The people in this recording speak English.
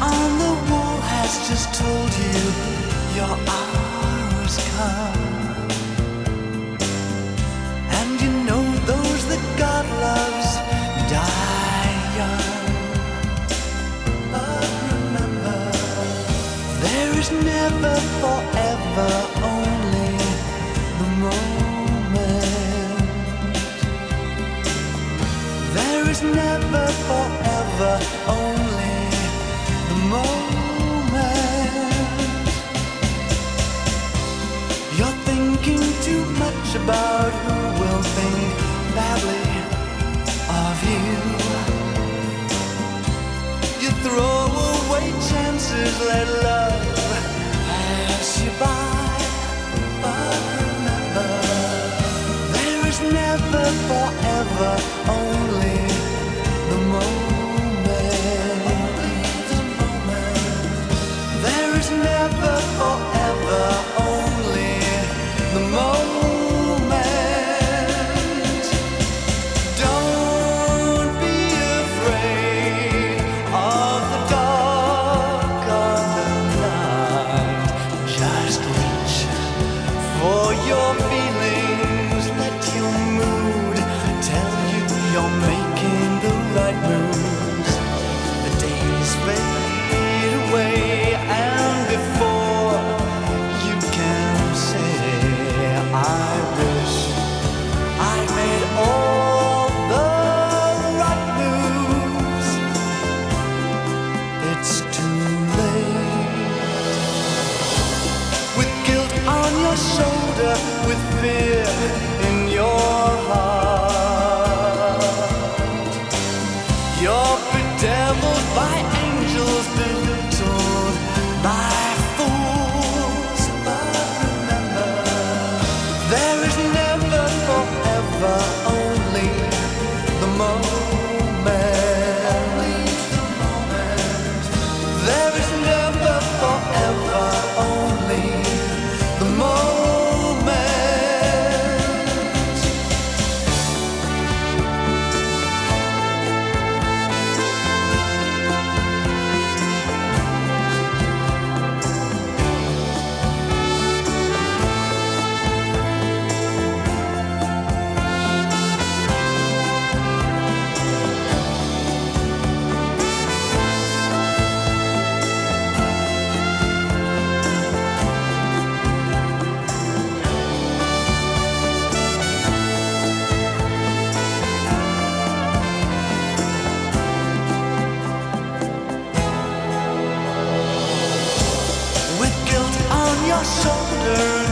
on the wall has just told you your hour's come. And you know those that God loves die young. But remember, there is never forever, only the moment. There is never forever, only the moment. You're thinking too much about who will think badly of you. You throw away chances, let love pass you by. But remember, there is never forever, only the moment. There is never forever, only the moment. Don't be afraid of the dark of the night. Just reach for your feelings. Let your mood tell you you're making the right moves. The days fade away, and before you can say, I wish I'd made all the right moves, it's too late. With guilt on your shoulder, with fear in your heart, you're bedeviled by angels, belittled by fools. But remember, there is never forever, only the moment. There is never forever, only the moment. With guilt on your shoulder,